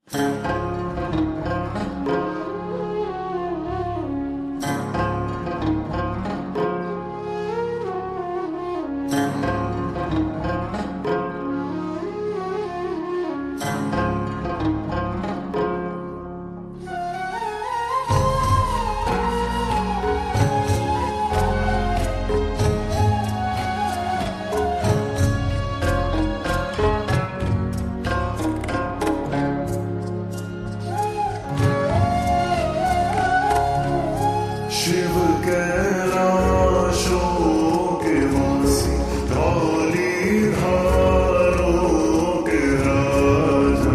शिव कैलाशों के वासी धौली धारों के राजा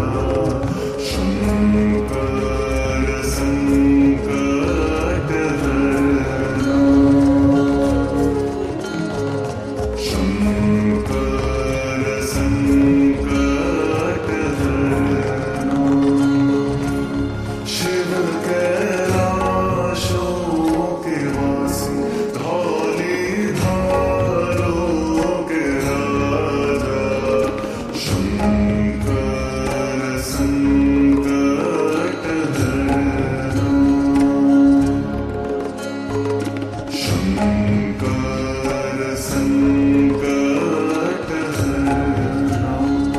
शंकर संकट हरना शंकर संकट हरना शिव कैलाशों के वासी धौली धारों के राजा शंकर संकट हरना शंकर संकट हरना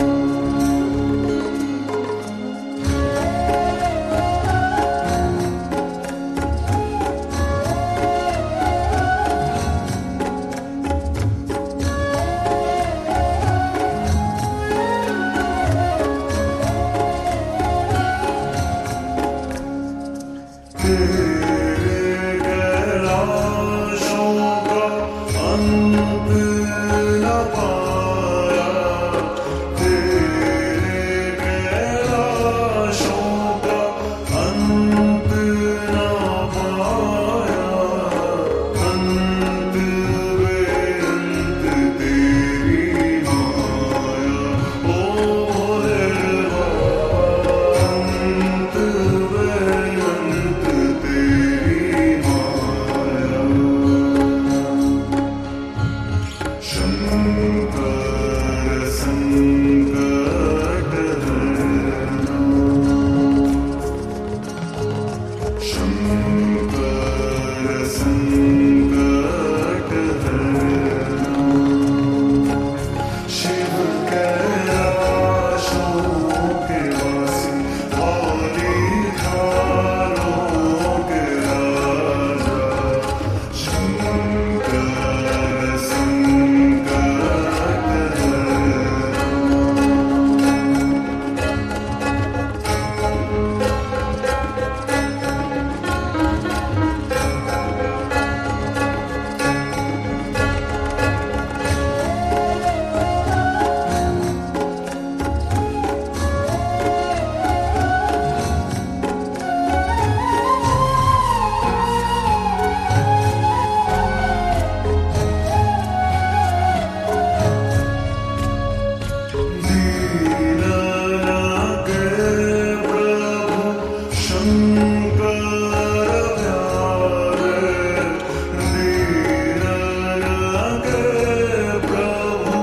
तेरे कैलाशों का अंत न पाया तेरे कैलाशों का अंत न पाया अंत बेअंत तेरी माया ओ भोले बाबा अंत बेअंत तेरी माया शंकर संकट हरना शंकर संकट हरना शिव कैलाशों के वासी धौली धारों के राजा शंकर संकट हरना दीननाथ प्रभु शंकर प्यारे दीननाथ प्रभु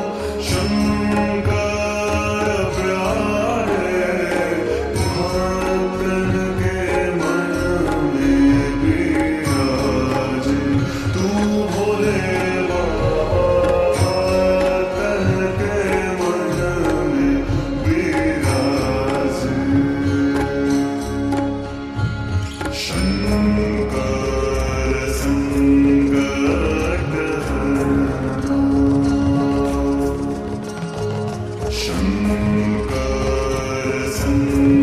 शंकर प्यारे भक्तन के मन में विराजे तू भोले बाबा भक्तन के मन में विराजे शंकर संकट हरना शंकर संकट